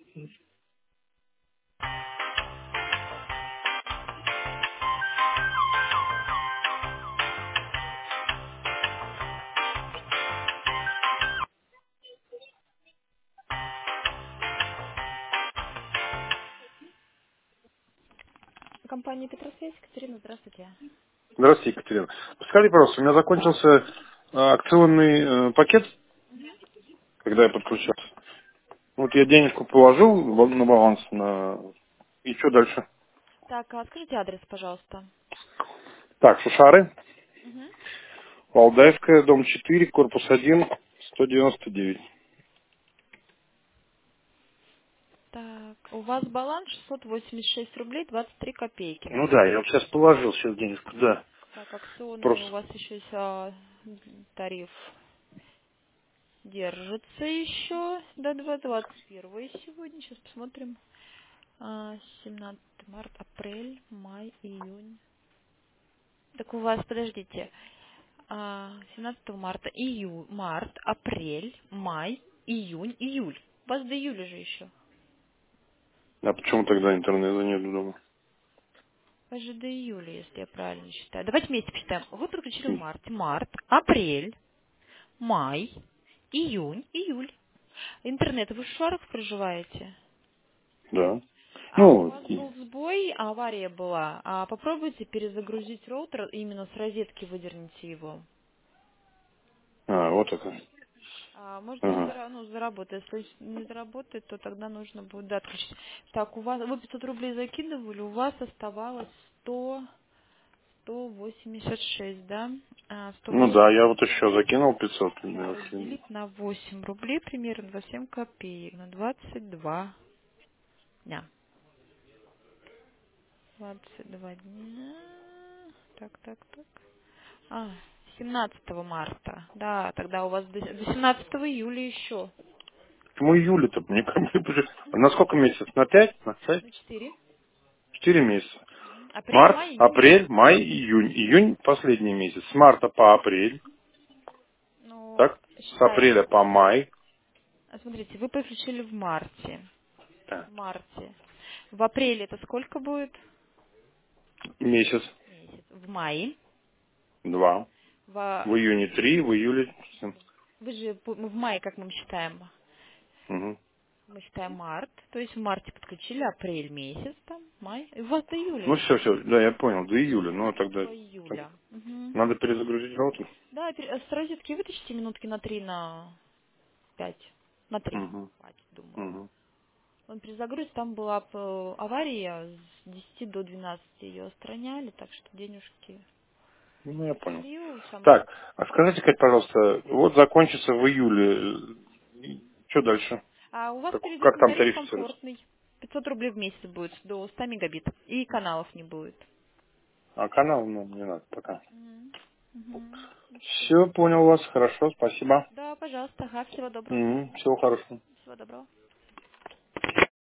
Компания Петросвязь, Екатерина, здравствуйте. Здравствуйте, Екатерина. Подскажите, пожалуйста, у меня закончился акционный пакет, когда я подключался. Вот я денежку положил на баланс, и что дальше? Так, а скажите адрес, пожалуйста. Так, Шушары, Мгм. Валдаевская, дом 4, корпус 1, 199. Так, у вас баланс 686 рублей 23 копейки Ну да, я вот находится. сейчас положил сейчас денежку, да. Так, акционный у Просто. вас еще есть тариф держится еще до 21 сегодня. Сейчас посмотрим. 17 март, апрель, май, июнь. Так у вас, подождите, 17 марта, март, апрель, май, июнь, июль. У вас до июля же еще. А почему тогда интернета нет дома? У вас же до июля, если я правильно считаю. Давайте вместе посчитаем. Вы подключили в марте. Март, апрель, май, июнь, июль. Интернет, вы в Шарах проживаете? Да. А у Ну, вас был сбой, авария была. Попробуйте перезагрузить роутер, именно с розетки выдерните его. вот это. Может быть, Ага. заработает. Если не заработает, то тогда нужно будет отключить. Так, у вас, вы 500 рублей закидывали, у вас оставалось 186, да? Ну 108. да, я вот еще закинул 500. Да, разделить на 8 рублей примерно 27 копеек, на 22 дня. 22 дня. Так, так, так. 17 марта. Да, тогда у вас до 17 июля еще. Почему июля-то? Мне как бы уже... На сколько месяцев? На 5? На 6? На 4. 4 месяца. Апрель, Март, май, июнь, июль. апрель, май, июнь. Июнь последний месяц. С марта по апрель. Ну, Так? С считаем. апреля по май. Смотрите, вы подключили в марте. Так. В марте. В апреле это сколько будет? Месяц. Месяц. В мае. 2. В... В июне 3, в июле 7. Вы же в мае, как мы считаем? Угу. Мы считаем март. То есть в марте подключили апрель месяц, там, май. И у вас до июля Ну еще. все, да, я понял, до До июля. Ну 17 тогда так, июля. Мгм. надо перезагрузить роутер. Да, с розетки вытащите минутки на 3, на 5, на 3. Угу. Хватит, думаю. Угу. Он перезагрузит, там была авария, с 10 до 12 ее устраняли, так что денежки Ну я понял. слил, там. Так, а скажите, Кать, пожалуйста, вот закончится в июле. Что дальше? А у вас Как перейдет на там тариф тарифицируется? комфортный. 500 рублей в месяц будет, до 100 мегабит. И каналов не будет. А канал, ну, не надо пока. Мгм. Мгм. Всё. Все, понял вас, хорошо, спасибо. Да, пожалуйста, всего доброго. Всего хорошего. Всего доброго.